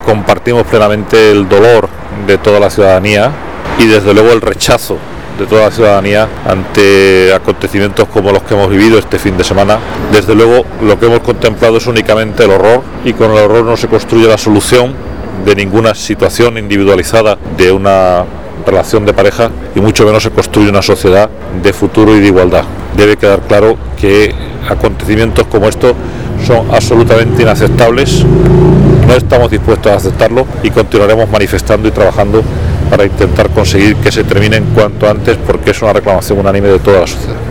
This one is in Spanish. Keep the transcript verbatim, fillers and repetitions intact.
compartimos plenamente el dolor de toda la ciudadanía y desde luego el rechazo de toda la ciudadanía ante acontecimientos como los que hemos vivido este fin de semana. Desde luego lo que hemos contemplado es únicamente el horror, y con el horror no se construye la solución de ninguna situación individualizada de una relación de pareja, y mucho menos se construye una sociedad de futuro y de igualdad. Debe quedar claro que acontecimientos como estos son absolutamente inaceptables. No estamos dispuestos a aceptarlo y continuaremos manifestando y trabajando para intentar conseguir que se terminen cuanto antes, porque es una reclamación unánime de toda la sociedad.